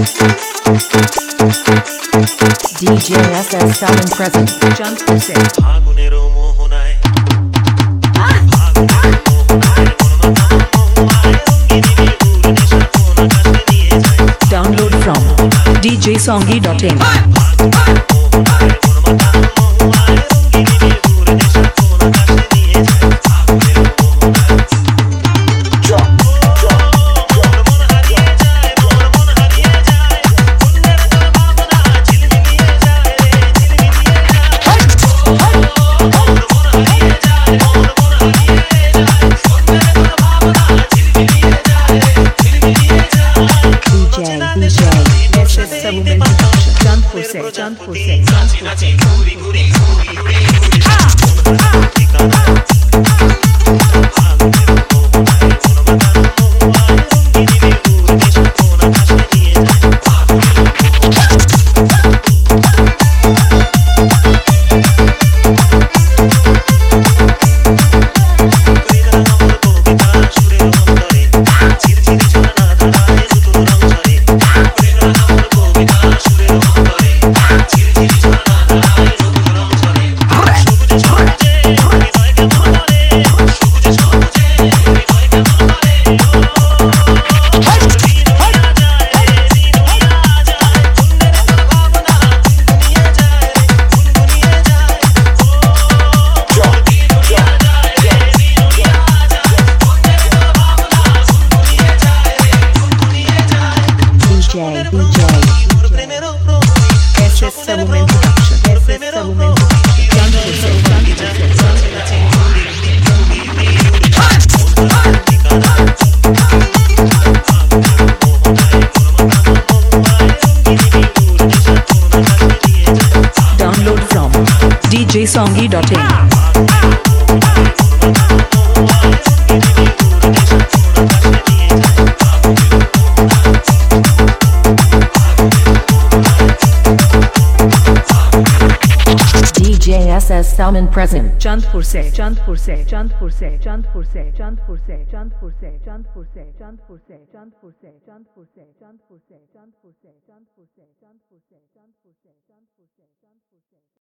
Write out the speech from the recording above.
DJ SS Salman present. Jantpur se. Download from djsongi.in. Jantpur se. Download from djsongi.in. SS Salman present. Jantpur se. Jantpur se. Jantpur se. Jantpur se. Jantpur se. Jantpur se. Jantpur se. Jantpur se. Jantpur se. Jantpur se. Jantpur se. Jantpur se. Jantpur se. Jantpur se. Jantpur se. Jantpur se. Jantpur se.